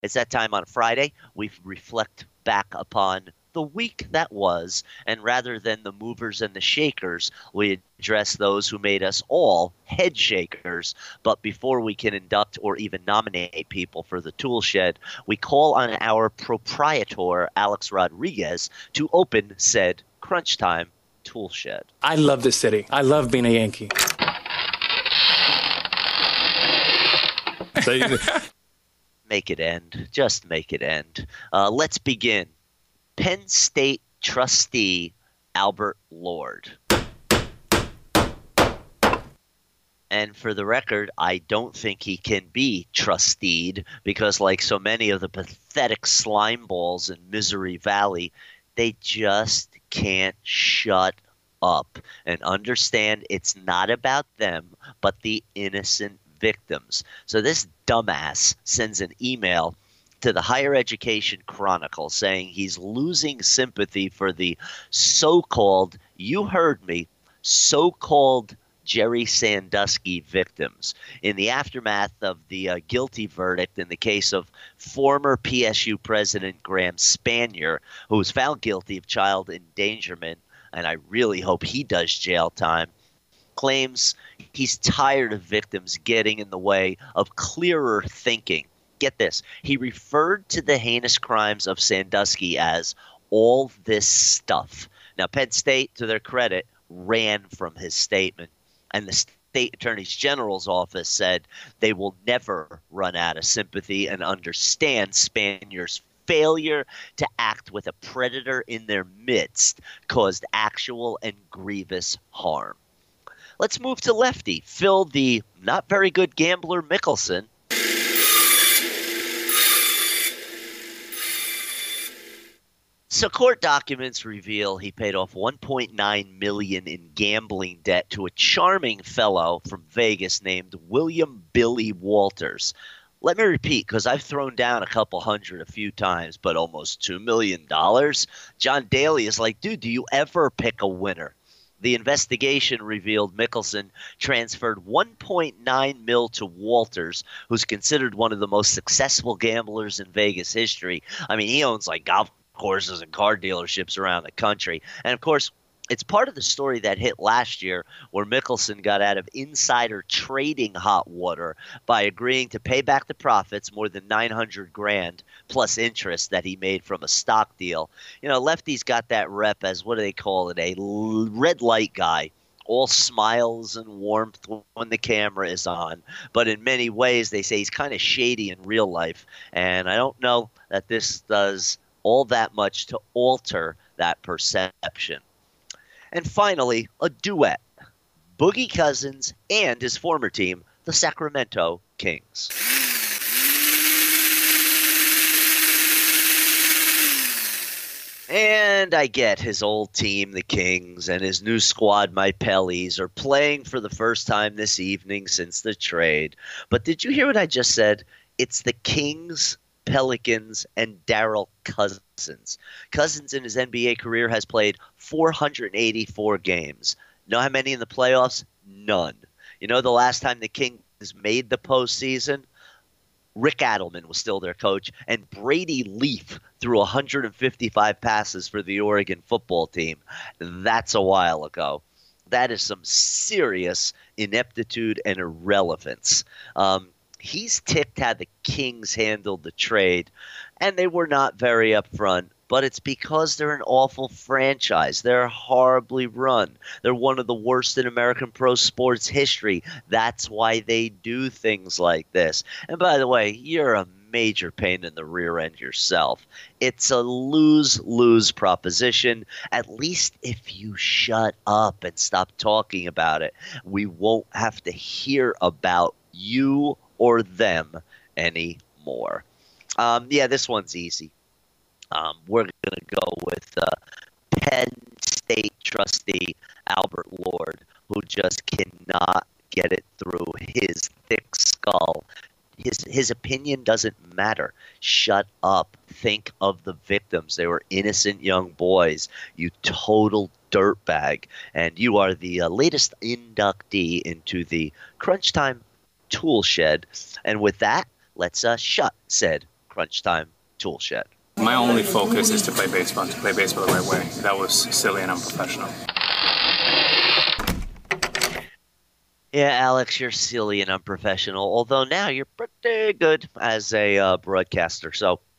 It's that time on Friday. We reflect back upon the week that was, and rather than the movers and the shakers, we address those who made us all head shakers. But before we can induct or even nominate people for the tool shed, we call on our proprietor, Alex Rodriguez, to open said Crunch Time tool shed. I love this city. I love being a Yankee. Make it end. Just make it end. Let's begin. Penn State trustee Albert Lord. And for the record, I don't think he can be trusteed because, like so many of the pathetic slime balls in Misery Valley, they just can't shut up and understand it's not about them, but the innocent victims. So this dumbass sends an email to the Higher Education Chronicle saying he's losing sympathy for the so-called, you heard me, so-called Jerry Sandusky victims in the aftermath of the guilty verdict in the case of former PSU president Graham Spanier, who was found guilty of child endangerment, and I really hope he does jail time. Claims he's tired of victims getting in the way of clearer thinking. Get this. He referred to the heinous crimes of Sandusky as all this stuff. Now, Penn State, to their credit, ran from his statement. And the State Attorney General's office said they will never run out of sympathy and understand Spanier's failure to act with a predator in their midst caused actual and grievous harm. Let's move to Lefty, Phil the not very good gambler Mickelson. So court documents reveal he paid off $1.9 million in gambling debt to a charming fellow from Vegas named William Billy Walters. Let me repeat, because I've thrown down a couple hundred a few times, but almost $2 million. John Daly is like, dude, do you ever pick a winner? The investigation revealed Mickelson transferred $1.9 million to Walters, who's considered one of the most successful gamblers in Vegas history. I mean, he owns like golf courses and car dealerships around the country. And of course, it's part of the story that hit last year where Mickelson got out of insider trading hot water by agreeing to pay back the profits, more than $900,000 plus interest that he made from a stock deal. You know, Lefty's got that rep as, what do they call it, a red light guy. All smiles and warmth when the camera is on. But in many ways, they say he's kind of shady in real life. And I don't know that this does all that much to alter that perception. And finally, a duet. Boogie Cousins and his former team, the Sacramento Kings. And I get his old team, the Kings, and his new squad, my Pellies, are playing for the first time this evening since the trade. But did you hear what I just said? It's the Kings, Pelicans, and Darryl Cousins. Cousins in his NBA career has played 484 games. Know how many in the playoffs? None. You know the last time the Kings made the postseason? Rick Adelman was still their coach, and Brady Leaf threw 155 passes for the Oregon football team. That's a while ago. That is some serious ineptitude and irrelevance. He's ticked how the Kings handled the trade, and they were not very upfront, but it's because they're an awful franchise. They're horribly run. They're one of the worst in American pro sports history. That's why they do things like this. And by the way, you're a major pain in the rear end yourself. It's a lose-lose proposition. At least if you shut up and stop talking about it, we won't have to hear about you or them anymore. Yeah, this one's easy. We're going to go with Penn State trustee Albert Lord, who just cannot get it through his thick skull. His opinion doesn't matter. Shut up. Think of the victims. They were innocent young boys. You total dirtbag. And you are the latest inductee into the Crunch Time tool shed. And with that, let's shut said crunch time tool shed. My only focus is to play baseball the right way. That was silly and unprofessional. Yeah, Alex, you're silly and unprofessional, although now you're pretty good as a broadcaster. So